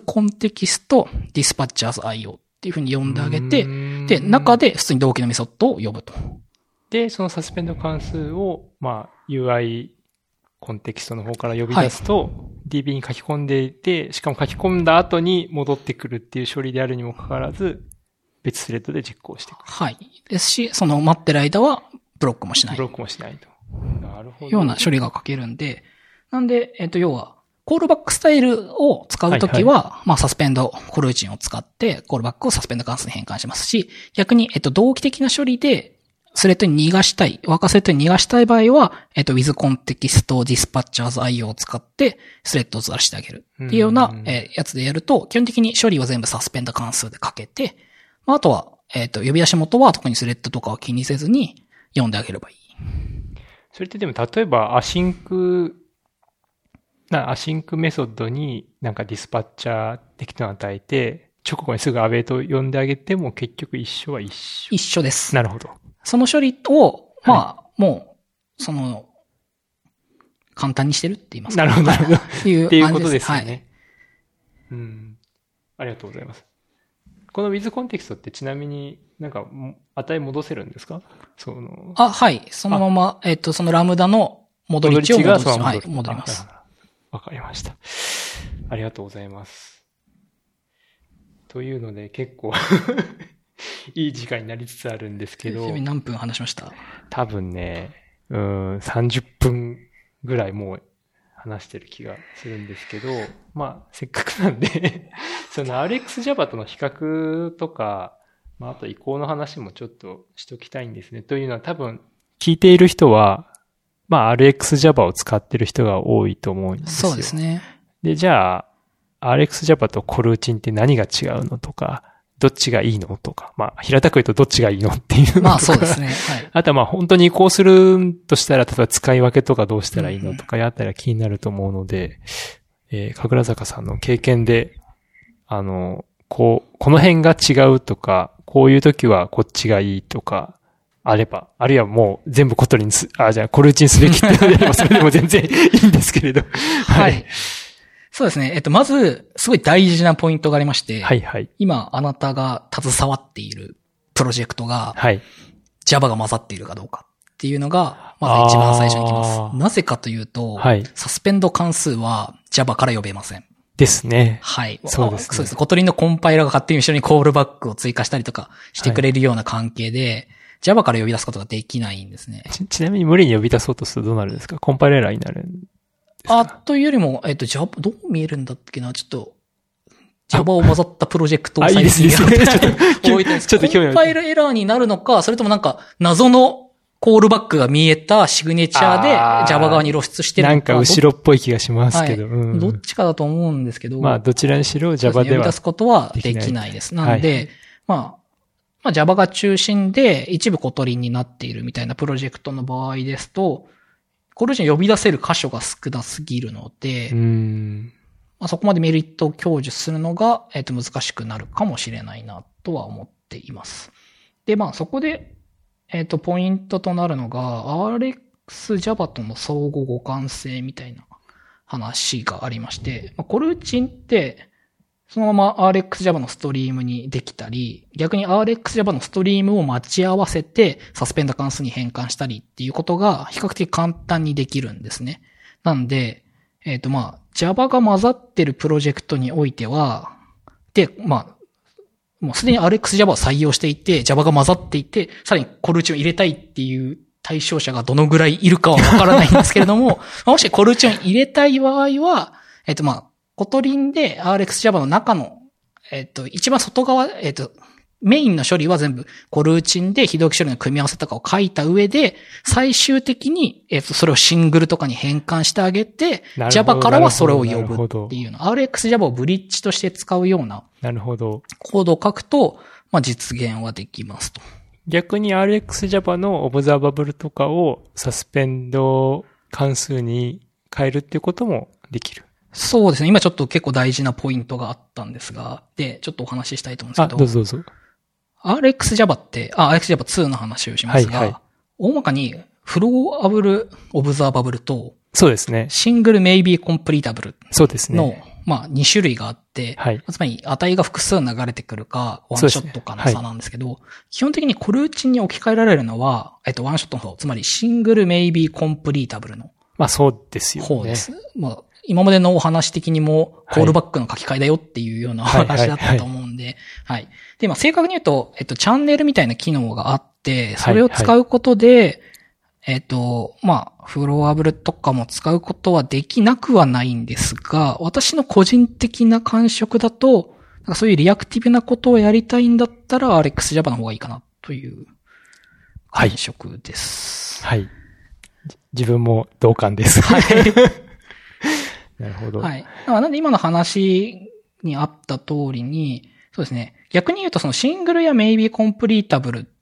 withContextDispatchersIO っていう風に呼んであげて、で、中で普通に同期のメソッドを呼ぶと。 で、そのサスペンド関数を、まあ、ユーアイ コンテキストの方から呼び出すと、はい、ディービー に書き込んでいて、しかも書き込んだ後に戻ってくるっていう処理であるにもかかわらず、別スレッドで実行してくる。 はい。ですし、その待ってる間はブロックもしない。 ブロックもしないと。なるほど。 ような処理が書けるんで、なんで、えっと、要は、コールバックスタイルを使うときは、はいはい、まあ、サスペンド、コルーチンを使って、コールバックをサスペンド関数に変換しますし、逆に、えっと、同期的な処理で、スレッドに逃がしたい、ワーカースレッドに逃がしたい場合は、えっと、withContextDispatchersIO を使って、スレッドをずらしてあげるっていうような、えー、やつでやると、基本的に処理は全部サスペンド関数でかけて、まあ、あとは、えっと、呼び出し元は特にスレッドとかは気にせずに、読んであげればいい。 それってでも、例えば、アシンク、な、アシンクメソッドになんかディスパッチャー適当に与えて、直後にすぐアウェイト呼んであげても結局一緒は一緒。 一緒です。 なるほど。 その処理を、まあ、はい、もう、その、簡単にしてるって言いますか。 なるほど、なるほど。 っていう、 っていうことですよね。 はい。 うん。ありがとうございます。この with コンテキストってちなみになんか値戻せるんですか？その。 あ、はい。そのまま、えっと、そのラムダの戻り値を戻す。はい、戻ります。 わかりました。ありがとうございます。というので結構いい時間になりつつあるんですけど。 ちなみに何分話しました？ 多分ね、うーん、さんじゅっぷんぐらいもう話してる気がするんですけど、まあ、せっかくなんで、その アールエックスジャパ との比較とか、まあ、あと移行の話もちょっとしときたいんですね。というのは多分、聞いている人は、まあ アールエックスジャパ を使ってる人が多いと思うんですよ。 そうですね。 で、じゃあ、アールエックスジャパ とコルーチンって何が違うのとか、どっちがいいのとか、まあ平たく言うとどっちがいいのっていうのとか。 まあそうですね。はい。 あとはまあ本当に移行するとしたら、例えば使い分けとかどうしたらいいのとかやったら気になると思うので、うんうん、えー、神楽坂さんの経験で、あの、こう、この辺が違うとか、こういう時はこっちがいいとか、あれば、あるいはもう全部コトリにす、あ、じゃあコルーチンすべきっていうのであればそれでも全然いいんですけれど。 はい。はい、そうですね。えっと、まず、すごい大事なポイントがありまして。 はいはい。 今、あなたが携わっているプロジェクトが、 はい。 Java が混ざっているかどうかっていうのが、まず一番最初に来ます。なぜかというと、はい。サスペンド関数は Java から呼べません。 ですね。 はい。 そうですね。 そうです。コトリンのコンパイラーが勝手に後ろにコールバックを追加したりとかしてくれるような関係で、はい、Java から呼び出すことができないんですね。 ち、ちなみに無理に呼び出そうとするとどうなるんですか？コンパイラーになるんですか？ あ、というよりも、えっと、Java、どう見えるんだっけな、ちょっと、Java を混ざったプロジェクトを最近やってちょっと、ちょっと興味ある。コンパイラーエラーになるのか、それともなんか、謎のコールバックが見えたシグネチャーで Java 側に露出してるのか。 なんか後ろっぽい気がしますけど、はいうん。どっちかだと思うんですけど。 まあ、どちらにしろ Java では。 呼び出すことはできないです。なんで、はい、まあ、まあ Java が中心で一部コトリンになっているみたいなプロジェクトの場合ですと、コルーチン呼び出せる箇所が少なすぎるので、 うーんまあ、そこまでメリットを享受するのが、えっと、難しくなるかもしれないなとは思っています。で、まあ、そこで、えっと、ポイントとなるのが、アールエックスジャパ との相互互換性みたいな話がありまして、まあ、コルーチンって、そのまま アールエックスジャパ のストリームにできたり、逆に アールエックスジャパ のストリームを待ち合わせてサスペンダ関数に変換したりっていうことが比較的簡単にできるんですね。なんで、えっとまあ、Java が混ざってるプロジェクトにおいては、で、まあ、もうすでに アールエックスジャパ を採用していて、Java が混ざっていて、さらにコルーチンを入れたいっていう対象者がどのぐらいいるかはわからないんですけれども、もしコルーチンを入れたい場合は、えっとまあ、コトリンで アールエックスジャパ の中の、えっと、一番外側、えっと、メインの処理は全部コルーチンで非同期処理の組み合わせとかを書いた上で、最終的に、えっと、それをシングルとかに変換してあげて、Java からはそれを呼ぶっていうの。アールエックスジャパ をブリッジとして使うような。 なるほど。 コードを書くと、まあ、実現はできますと。 逆に アールエックスジャパ のオブザーバブルとかをサスペンド関数に変えるっていうこともできる。 そうですね。今ちょっと結構大事なポイントがあったんですが、で、ちょっとお話ししたいと思うんですけど。 あ、どうぞどうぞ。 アールエックスジャパ って、あ、アールエックスジャパツー の話をしますが、はいはい、大まかにフローアブルオブザーバブルと、 そうですね。 シングルメイビーコンプリータブル。 そうですね。 の、まあ、に種類があって、はい。つまり、値が複数流れてくるか、ワンショットかの差なんですけど、ねはい、基本的にコルーチンに置き換えられるのは、えっと、ワンショットの方、つまり、シングルメイビーコンプリータブルの。 まあ、そうですよね。 方です。まあ、今までのお話的にも、コールバックの書き換えだよっていうようなお話だったと思うんで、はい。で、まあ、正確に言うと、えっと、チャンネルみたいな機能があって、それを使うことで、はいはいえっと、まあ、フローアブルとかも使うことはできなくはないんですが、私の個人的な感触だと、なんかそういうリアクティブなことをやりたいんだったら アールエックスジャパ の方がいいかなという感触です。 はい。はい、自分も同感です。はい。なるほど。 はい。なんで今の話にあった通りに、そうですね。逆に言うとそのシングルやメイビーコンプリータブルって、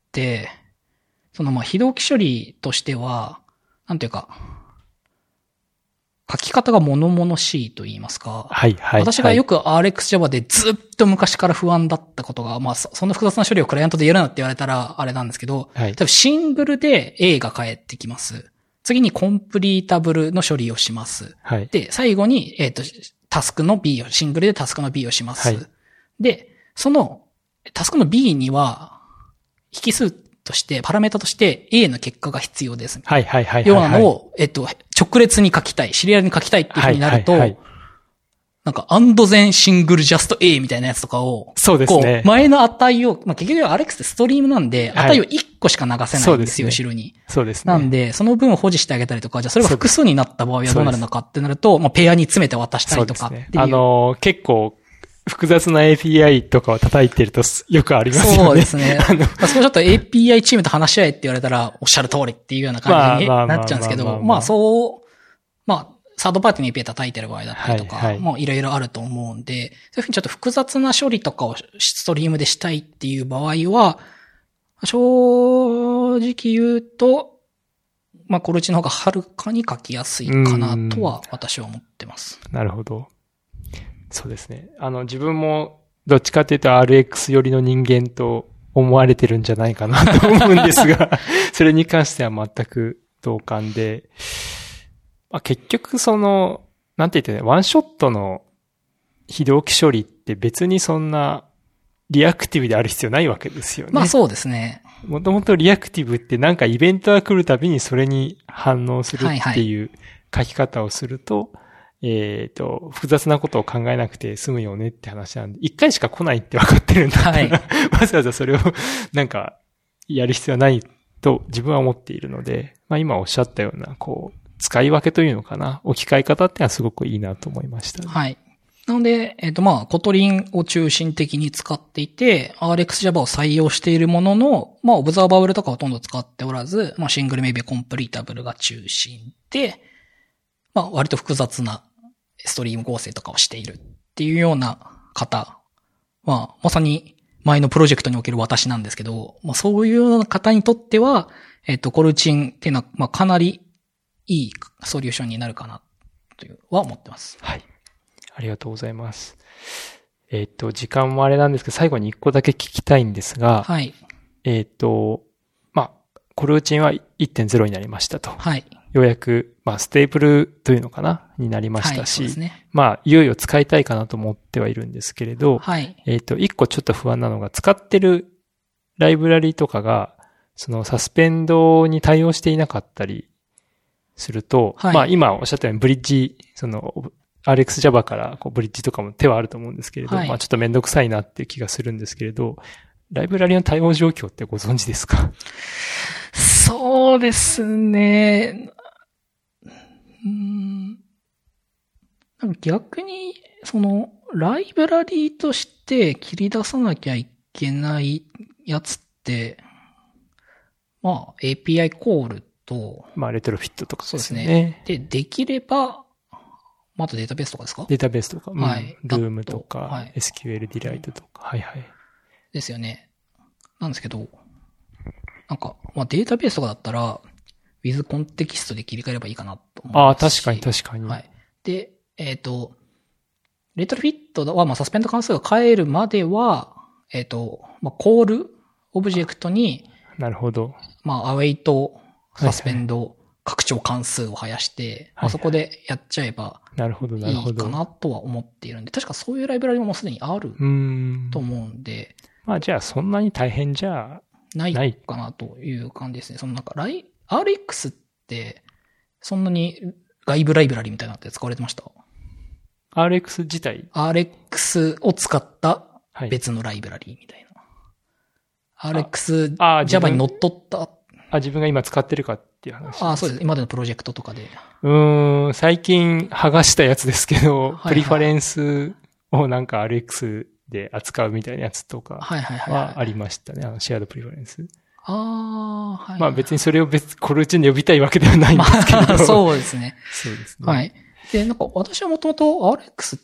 そのまあ非同期処理としては、なんていうか、書き方が物々しいと言いますか。 はいはい。 私がよく アールエックスジャパ でずっと昔から不安だったことが、まあそんな複雑な処理をクライアントでやるなって言われたらあれなんですけど、はい、多分シングルで A が返ってきます。次にコンプリータブルの処理をします。はい、で、最後に、えっと、タスクの B を、シングルでタスクの B をします。はい、で、そのタスクの B には、引数として、パラメータとして A の結果が必要です。 はいはいはいはい、はい。 ようなのを、えっと、直列に書きたい、シリアルに書きたいっていう風になると、はいはいはい、なんか、アンドゼンシングルジャスト A みたいなやつとかを、 そうですね。 こう、前の値を、まあ、結局 アールエックス ってストリームなんで、値をいっこしか流せないんですよ、はい、後ろに。 そうですね。 なんで、その分を保持してあげたりとか、じゃあそれが複数になった場合はどうなるのかってなると、まあ、ペアに詰めて渡したりとかっていう。 そうですね。あのー、結構、複雑な エーピーアイ とかを叩いてるとよくありますよね。 そうですね。あの、まあ、そこちょっと エーピーアイ チームと話し合えって言われたら、おっしゃる通りっていうような感じになっちゃうんですけど、まあそう、まあ、サードパーティーの エーピーアイ 叩いてる場合だったりとか、はいはい、もういろいろあると思うんで、そういうふうにちょっと複雑な処理とかをストリームでしたいっていう場合は、正直言うと、まあコルチの方がはるかに書きやすいかなとは私は思ってます。 なるほど。そうですね。あの、自分もどっちかというと アールエックス 寄りの人間と思われてるんじゃないかなと思うんですが、それに関しては全く同感で、まあ、結局その、なんて言ってね、ワンショットの非同期処理って別にそんなリアクティブである必要ないわけですよね。 まあそうですね。 もともとリアクティブってなんかイベントが来るたびにそれに反応するっていう書き方をすると、はいはいえっと、複雑なことを考えなくて済むよねって話なんで、一回しか来ないって分かってるんだったら、はい、わざわざそれをなんかやる必要はないと自分は思っているので、まあ今おっしゃったような、こう、使い分けというのかな、置き換え方ってのはすごくいいなと思いました、ね。 はい。なので、えっとまあ、コトリンを中心的に使っていて、アールエックスジャパ を採用しているものの、まあ、オブザーバブルとかほとんど使っておらず、まあ、シングルメイビーコンプリータブルが中心で、まあ、割と複雑なストリーム構成とかをしているっていうような方。まあ、まさに前のプロジェクトにおける私なんですけど、まあそういうような方にとっては、えっと、コルチンっていうのは、まあかなりいいソリューションになるかな、というは思ってます。 はい。ありがとうございます。えっと、時間もあれなんですけど、最後に一個だけ聞きたいんですが、 はい。 えっと、まあ、コルチンは いってんゼロ になりましたと。 はい。 ようやく、まあ、ステープルというのかなになりましたし、 はい、そうですね。 まあ、いよいよ使いたいかなと思ってはいるんですけれど、 はい。 えっと、一個ちょっと不安なのが、使ってるライブラリとかが、そのサスペンドに対応していなかったりすると、はい、まあ、今おっしゃったようにブリッジ、その、アールエックスジャパ からこうブリッジとかも手はあると思うんですけれど、はい、まあ、ちょっとめんどくさいなっていう気がするんですけれど、ライブラリの対応状況ってご存知ですか？ そうですね。うん、逆に、その、ライブラリーとして切り出さなきゃいけないやつって、まあ、エーピーアイ コールと、 まあ、レトロフィットとかですね。 そうですね。で、できれば、またデータベースとかですか？ データベースとか。 はい。 うん、ルームとか、 はい、 エスキューエル ディライトとか。はいはい。 ですよね。なんですけど、なんか、まあ、データベースとかだったら、with コンテキストで切り替えればいいかなと思います。 ああ、確かに確かに。 はい。で、えっと、レトロフィットは、まあ、サスペンド関数が変えるまでは、えっと、まあ、コールオブジェクトに、 なるほど。 まあ、アウェイトサスペンド拡張関数を生やして、はいはい、まあ、そこでやっちゃえばいいかなとは思っているんで、確かそういうライブラリももうすでにあると思うんで。 まあじゃあそんなに大変じゃないかなという感じですね。そのなんかライ、アールエックスって、そんなに外部ライブラリみたいなのって使われてました？ アールエックス 自体アールエックス を使った別のライブラリみたいな。はい、アールエックス Java に乗っ取った。 あ、自分が今使ってるかっていう話。 あ、そうです。今までのプロジェクトとかで。 うーん、最近剥がしたやつですけど、はいはい、プリファレンスをなんか アールエックス で扱うみたいなやつとかはありましたね。あの、シェアドプリファレンス。 ああ、はい、はい。 まあ別にそれを別、コルチンで呼びたいわけではないんですけど。まあ、 そうですね。 そうですね。 はい。で、なんか私はもともと アールエックス って、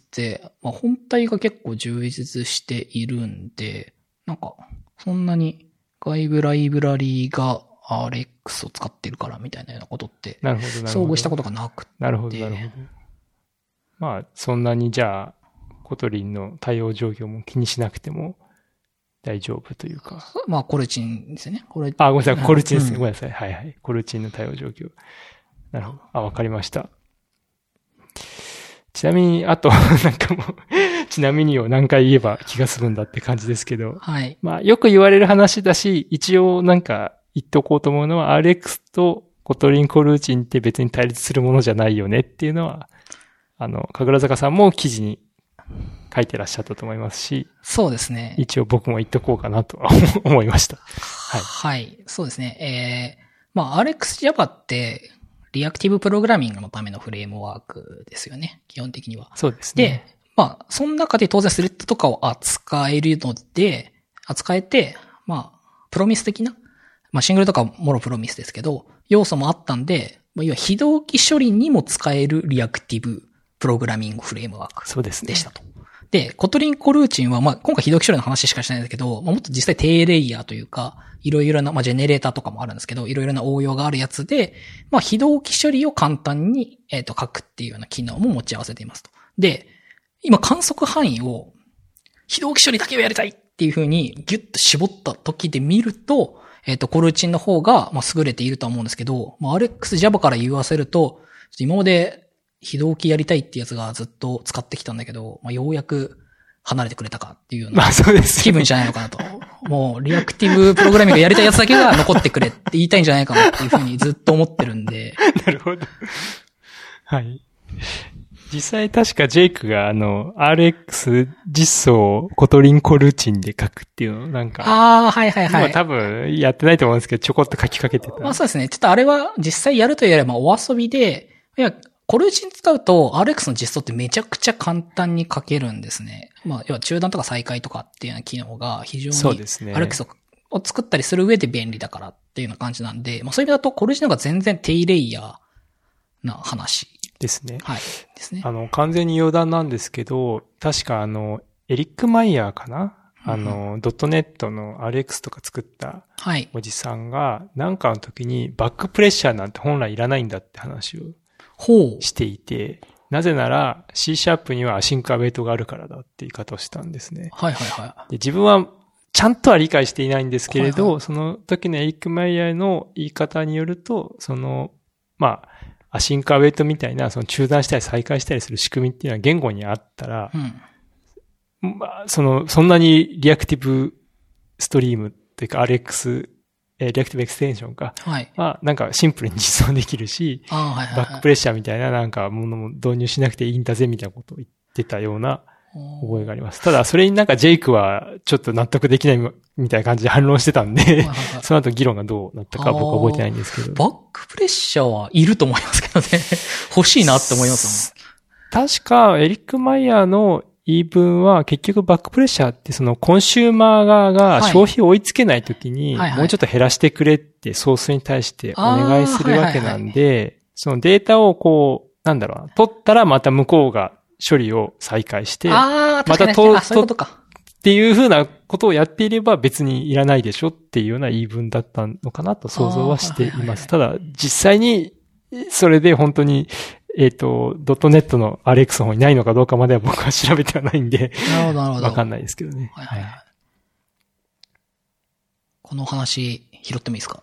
まあ、本体が結構充実しているんで、なんか、そんなに外部ライブラリが アールエックス を使ってるからみたいなようなことって、 なるほど、なるほど。 遭遇したことがなくて。 なるほど、なるほど。まあ、そんなにじゃあ、コトリンの対応状況も気にしなくても大丈夫というか。 まあ、コルチンですよね。これあ、ごめんなさい、コルチンですね。うん、ごめんなさい。はいはい。コルチンの対応状況。なるほど。あ、わかりました。ちなみに、あと、なんかもう、ちなみにを何回言えば気が済むんだって感じですけど。 はい。 まあ、よく言われる話だし、一応なんか言っとこうと思うのは、アールエックス とコトリンコルーチンって別に対立するものじゃないよねっていうのは、あの、神楽坂さんも記事に書いてらっしゃったと思いますし。 そうですね。 一応僕も言っとこうかなとは思いました。 はい。はい。そうですね。えー、まあ、アールエックス Java って、リアクティブプログラミングのためのフレームワークですよね。基本的には。 そうですね。 で、まあ、その中で当然スレッドとかを扱えるので、扱えて、まあ、プロミス的な、まあ、シングルとかもろプロミスですけど、要素もあったんで、まあ、要は非同期処理にも使えるリアクティブプログラミングフレームワークでしたと。で、コトリンコルーチンは、まあ、今回非同期処理の話しかしないんですけど、まあ、もっと実際低レイヤーというか、いろいろな、まあ、ジェネレーターとかもあるんですけど、いろいろな応用があるやつで、まあ、非同期処理を簡単に、えっと、書くっていうような機能も持ち合わせていますと。で、今観測範囲を、非同期処理だけをやりたいっていう風にギュッと絞った時で見ると、えっと、コルーチンの方が、まあ、優れているとは思うんですけど、まあ、アールエックス Java から言わせると、今まで非同期やりたいってやつがずっと使ってきたんだけど、まあ、ようやく、離れてくれたかっていうような気分じゃないのかなと。もうリアクティブプログラミングやりたいやつだけが残ってくれって言いたいんじゃないかなっていうふうにずっと思ってるんで。 なるほど。はい。実際確かジェイクがあの アールエックス 実装をコトリンコルーチンで書くっていうのをなんか。 ああ、はいはいはい。 まあ多分やってないと思うんですけどちょこっと書きかけてた。 まあそうですね。ちょっとあれは実際やるというよりはお遊びで、いや、コルーチン使うと アールエックス の実装ってめちゃくちゃ簡単に書けるんですね。まあ、要は中断とか再開とかっていうような機能が非常に アールエックス を作ったりする上で便利だからっていうような感じなんで、まあそういう意味だとコルーチンの方が全然低レイヤーな話。 ですね。 はい。ですね。 あの、完全に余談なんですけど、確かあの、エリック・マイヤーかな、うん、あの、ドットネットの アールエックス とか作ったおじさんが、なんかの時にバックプレッシャーなんて本来いらないんだって話をしていて、なぜなら C シャープにはアシンクアウェイトがあるからだって言い方をしたんですね。 はいはいはい。 で、自分はちゃんとは理解していないんですけれど、はいはい、その時のエリック・マイヤーの言い方によると、その、まあ、アシンクアウェイトみたいな、その中断したり再開したりする仕組みっていうのは言語にあったら、うん、まあ、その、そんなにリアクティブストリームというか アールエックス、えー、リアクティブエクステンションか。 はい。 まあ、なんかシンプルに実装できるし、 あはいはいはい、 バックプレッシャーみたいななんかものも導入しなくていいんだぜみたいなことを言ってたような覚えがあります。ただ、それになんかジェイクはちょっと納得できないみたいな感じで反論してたんで、はいはいはい、その後議論がどうなったか僕は覚えてないんですけど。 バックプレッシャーはいると思いますけどね。欲しいなって思いますもん。確か、エリック・マイヤーの言い分は結局バックプレッシャーってそのコンシューマー側が消費を追いつけないときにもうちょっと減らしてくれってソースに対してお願いするわけなんで、そのデータをこう、なんだろうな、取ったらまた向こうが処理を再開して、 また取るっていうふうなことをやっていれば別にいらないでしょっていうような言い分だったのかなと想像はしています。ただ実際にそれで本当にえっ、ー、と、ドットネットの アールエックス の方にないのかどうかまでは僕は調べてはないんで。 なるほど、なるほど。 わかんないですけどね。 はいはいはい。この話、拾ってもいいですか？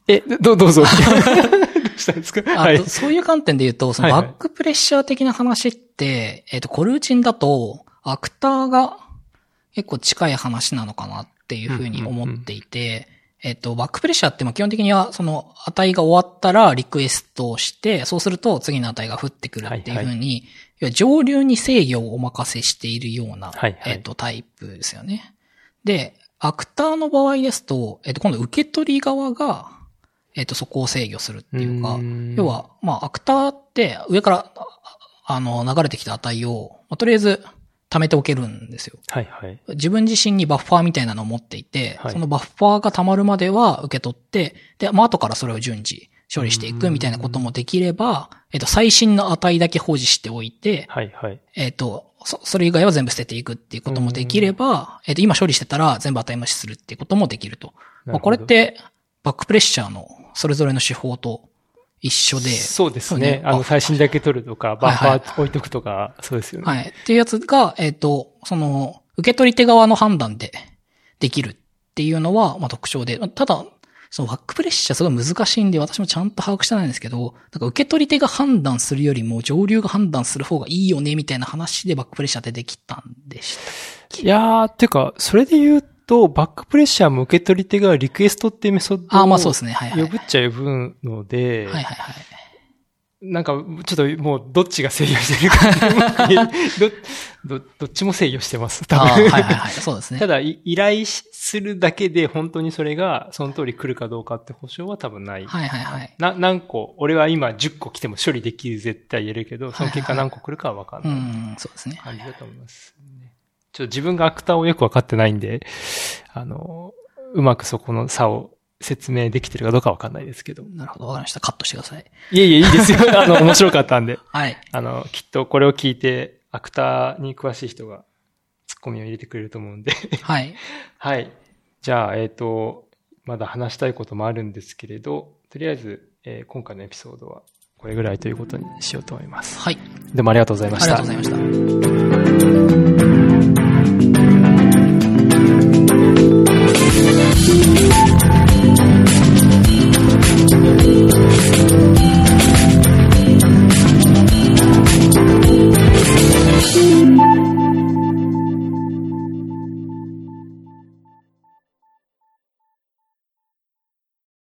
え、どう、どうぞ。どうしたんですか？ はい。そういう観点で言うと、そのバックプレッシャー的な話って、はいはい、えっと、コルーチンだと、アクターが結構近い話なのかなっていうふうに思っていて、うんうんうん、えっと、バックプレッシャーって基本的には、その値が終わったらリクエストをして、そうすると次の値が降ってくるっていうふうに、はいはい、要は上流に制御をお任せしているような、はいはい、えっと、タイプですよね。で、アクターの場合ですと、えっと、今度受け取り側が、えっと、そこを制御するっていうか、う要は、まあ、アクターって上から、あの、流れてきた値を、まあ、とりあえず貯めておけるんですよ。はいはい。自分自身にバッファーみたいなのを持っていて、はい、そのバッファーが溜まるまでは受け取って、で、まあ、後からそれを順次処理していくみたいなこともできれば、えっと、最新の値だけ保持しておいて、はいはい。えっと、そ、それ以外は全部捨てていくっていうこともできれば、えっと、今処理してたら全部値増しするっていうこともできると。まあ、これって、バックプレッシャーのそれぞれの手法と一緒で。 そうですね。あの、最新だけ取るとか、バッファー置いとくとか、はいはい、そうですよね。 はい。っていうやつが、えっと、その、受け取り手側の判断でできるっていうのは、まあ特徴で、ただ、そのバックプレッシャーすごい難しいんで、私もちゃんと把握してないんですけど、なんか受け取り手が判断するよりも上流が判断する方がいいよね、みたいな話でバックプレッシャーってできたんでした。 いやー、ってか、それで言うと、バックプレッシャーも受け取り手がリクエストっていうメソッドをあ、まあそうですね。はいはい。 呼ぶっちゃ呼ぶので、はいはいはい。なんか、ちょっともうどっちが制御してるかど、ど、どっちも制御してます。多分。 あはいはいはい。そうですね。 ただ、依頼するだけで本当にそれがその通り来るかどうかって保証は多分ない。はいはいはい。な、何個、俺は今じゅっこ来ても処理できる絶対言えるけど、その結果何個来るかは分かんない。はいはいはい、うん、そうですね。感じだと思います、ね。ちょっと自分がアクターをよく分かってないんで、あの、うまくそこの差を説明できてるかどうかわかんないですけど。 なるほど、わかりました。カットしてください。 いえいえ、いいですよ。あの、面白かったんで。はい。あの、きっとこれを聞いて、アクターに詳しい人がツッコミを入れてくれると思うんで。はい。はい。じゃあ、えっと、まだ話したいこともあるんですけれど、とりあえず、えー、今回のエピソードはこれぐらいということにしようと思います。はい。どうもありがとうございました。ありがとうございました。